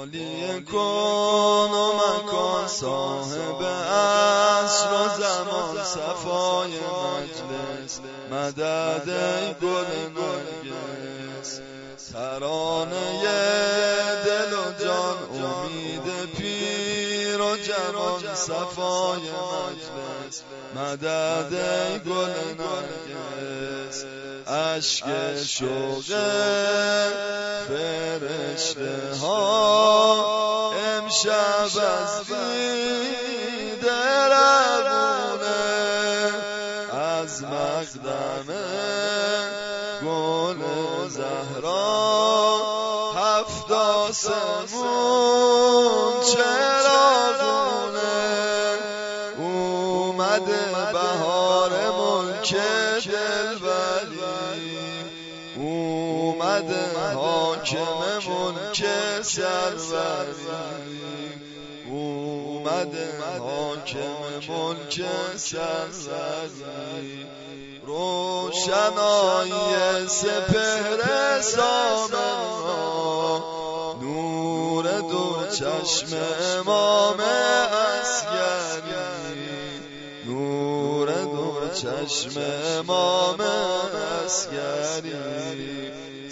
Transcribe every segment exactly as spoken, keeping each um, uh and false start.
والی کن و مکان، صاحب عصر و زمان، صفای مجلس، مدد ای گل نرگس. ترانه دل و جان، امید پیر و جوان، صفای مجلس، مدد ای گل نرگس. اشک شوق فرشته ها امشب از دیده روونه، از مقدم گل زهرا هفت آسمون چراغونه. اومده بهار ملک دلبری، اومده حاکم ملک سروری، اومده حاکم ملک سروری. روشنایی سپهر سامنا، نور دو چشم امام عسگری، نور دو چشم امام عسگری.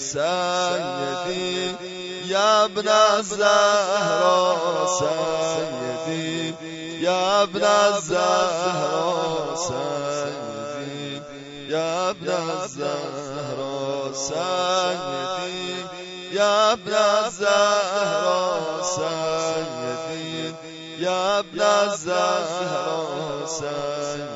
سیدی یا ابن الزهرا، سیدی یا ابن الزهرا، سیدی یا ابن الزهرا، سیدی یا ابن الزهرا، سیدی یا ابن الزهرا، سیدی